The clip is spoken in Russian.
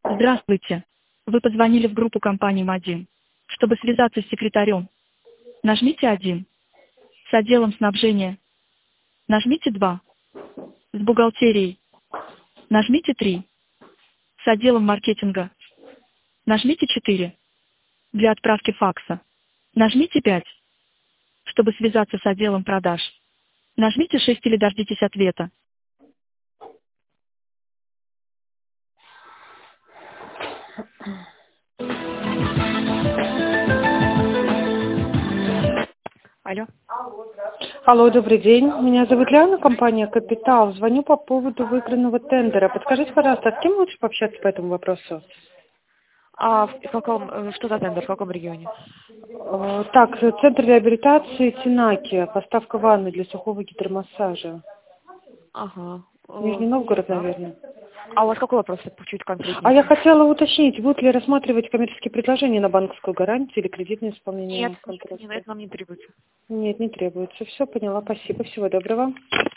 Здравствуйте. Вы позвонили в группу компании М1. Чтобы связаться с секретарем, нажмите 1. С отделом снабжения нажмите 2. С бухгалтерией нажмите 3. С отделом маркетинга нажмите 4. Для отправки факса нажмите 5. Чтобы связаться с отделом продаж, нажмите 6 или дождитесь ответа. Алло. Алло, добрый день. Меня зовут Ляна, компания «Капитал». Звоню по поводу выигранного тендера. Подскажите, пожалуйста, с кем лучше пообщаться по этому вопросу? А в каком, что за тендер, в каком регионе? Так, центр реабилитации Тинаки. Поставка ванны для сухого гидромассажа. Ага. Нижний Новгород, Так. наверное. А у вас какой вопрос чуть А конкретнее? я хотела уточнить, будут ли рассматривать коммерческие предложения на банковскую гарантию или кредитное Нет, исполнение нет, контракта? это нам не требуется. Нет, не требуется. Все, поняла. Спасибо. Всего доброго.